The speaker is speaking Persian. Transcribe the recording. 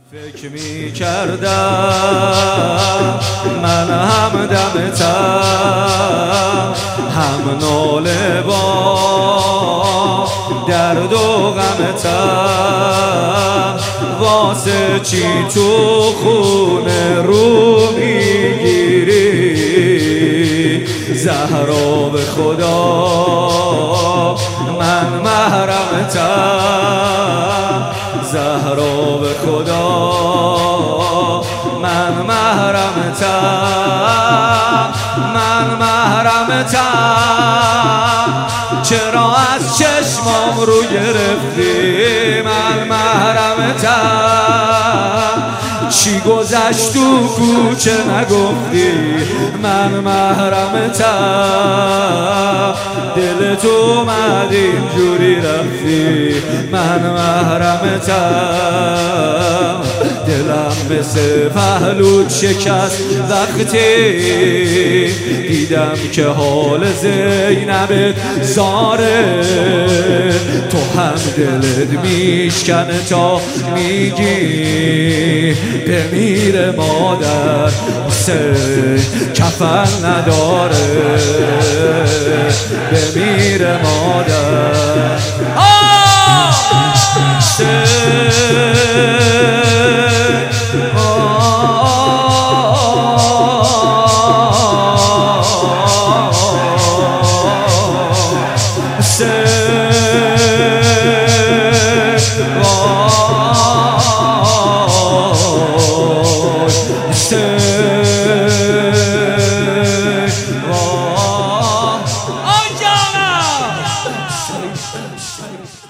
فکر می کردم من هم دمتم، هم ناله با درد و غمتم، واسه چی تو خونه رو میگیری؟ زهرا به خدا من محرمتم، زهرا به خدا من محرمتم، من محرمتم. چرا از چشمام رو گرفتی؟ من محرمتم. چی گذشت تو کوچه نگفتی؟ من محرمتم. دل تو اومد اینجوری رفتی؟ من محرمتم. دلم مثل پهلوت شکست وقتی دیدم که حال زینبت زاره. تو هم دلت میشکنه تا میگی بمیره مادر، حسین کفن نداره. بمیره مادر.